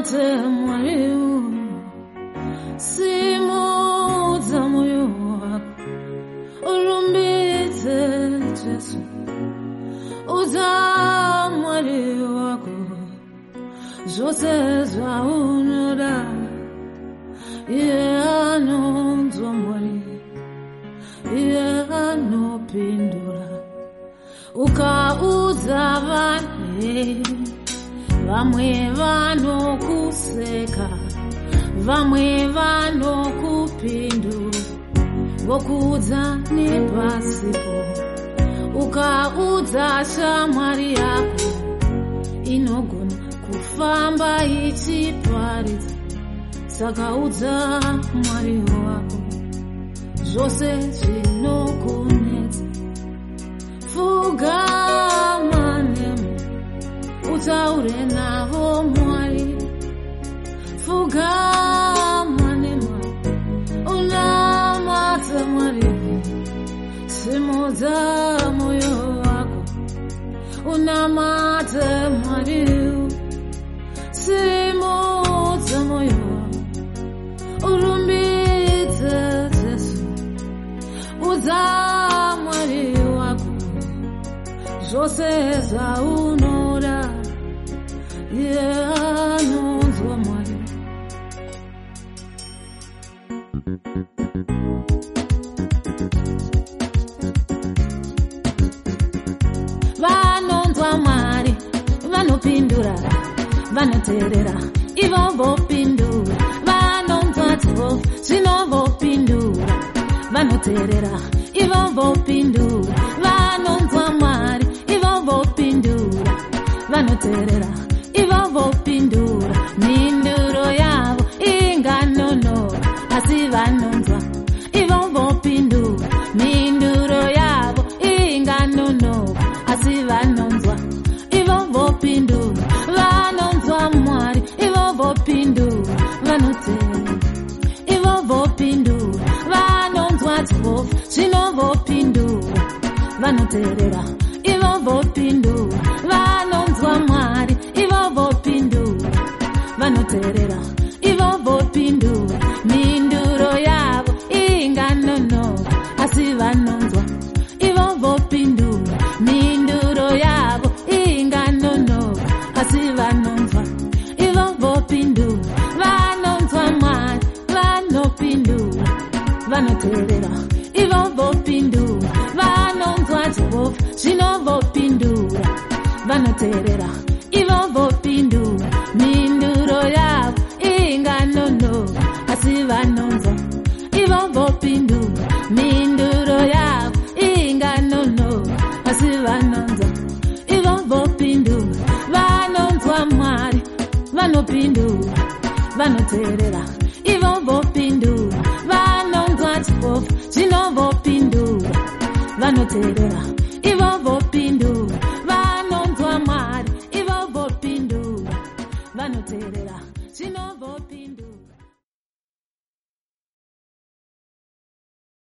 mate mwaliu simudza moyo wako ulumbitse Jesu udza mwali wako zvose zvaunoda iye anonzwa mwali iye anopindura ukaudza vane vamwe vanokuseka vamwe vanokupindura vokuudza nepasipo ukaudza shamwari yako inogona kufamba ichiparidza saka udza mwari wako zvose zvinokunetsa pfugama nemo utaure navo mwari pfugama nemo unamate mwari simudza moyo wako unamate mwari simudza moyo wako urumbidze Jesu udza mwari wako zvose zvaunoda iye anonzwa mwari vanonzwa mwari vanopindura vanoteerera ivo vopindura vanonzwa Jehova zvino vopindura vanoteerera ivo vopindura vanonzwa mwari ivo vopindura vanoteerera ivo vopindura minduro yavo inganonoka asi vanonzwa ivo vopindura minduro yavo inganonoka asi vanonzwa ivo vopindura vanonzwa mwari ivo vopindura vanoteerera ivo vopindura vanonzwa Jehova zvino vopindura vanoteerera ivo vopindura vanonzwa mwari ivo vopindura vanoteerera ivo vopindura minduro yavo inganonoka asi vanonzwa ivo vopindura minduro yavo inganonoka asi vanonzwa ivo vopindura vanonzwa mwari vanopindura vanoteerera ivo vopindura vanonzwa Jehova zvino vopindura vanoteerera ivo vopindura minduro yavo inganonoka asi vanonzwa ivo vopindura minduro yavo inganonoka asi vanonzwa ivo vopindura vanonzwa mwari vanopindura vanoteerera ivo vopindura vanonzwa Jehova zvino vopindura vanoteerera